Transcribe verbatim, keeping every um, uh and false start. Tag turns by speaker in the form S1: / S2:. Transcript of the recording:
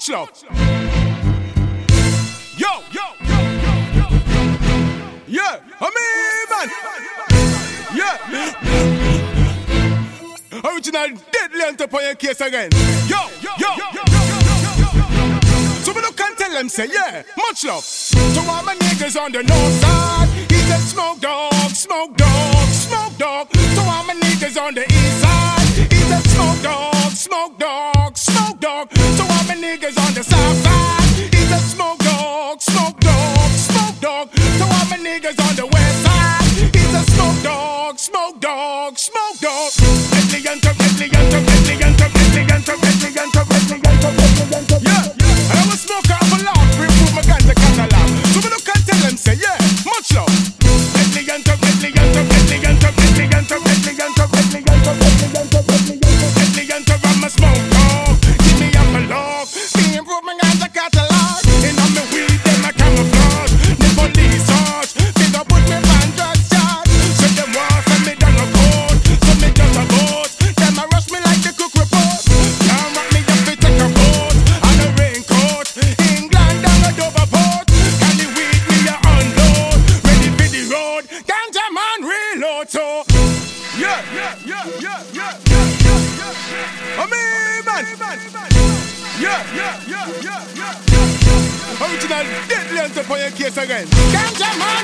S1: much love. Yo, yo, yo, yo, yo, yo. Yeah, I mean, man. Yeah. Original deadly enter upon your case again. Yo, yo, yo, yo, yo, yo. So we look and tell them, say, yeah, much love. To all my niggas on the north side, he's a smoke dog, smoke dog, smoke dog. To all my niggas on the east side, he's a smoke dog, smoke dog, smoke dog. To all my niggas on the south side, he's a smoke dog, smoke dog, smoke dog. To all my niggas on the west side, he's a smoke dog, smoke dog, smoke dog. Redly enter, redly enter, redly enter, redly enter, redly enter, redly enter, redly enter. Yeah, and I was smoke off a lot, improve my ganja catalog. So we look and tell them, say, yeah, much love. Redly enter, redly enter, redly enter, redly enter, redly enter, redly enter, redly enter, redly enter, redly enter. I'm a smoke dog, give me up a log. Me improve my ganja catalog. And I'm the weed, them I camouflage. The police charge, they don't put me on drug charge. So them want send me down a court, so me just a boat. Them a rush me like the cook report. Can't rock me up to take a boat on a raincoat. England down a Dover port. Can you weed me a unload? Ready for the road, ganja man reload. So yeah, yeah, yeah, yeah, yeah, yeah, yeah, yeah. I mean, man. Yeah, yeah, yeah, yeah, yeah. Original deadly enter for your case again. Ganja man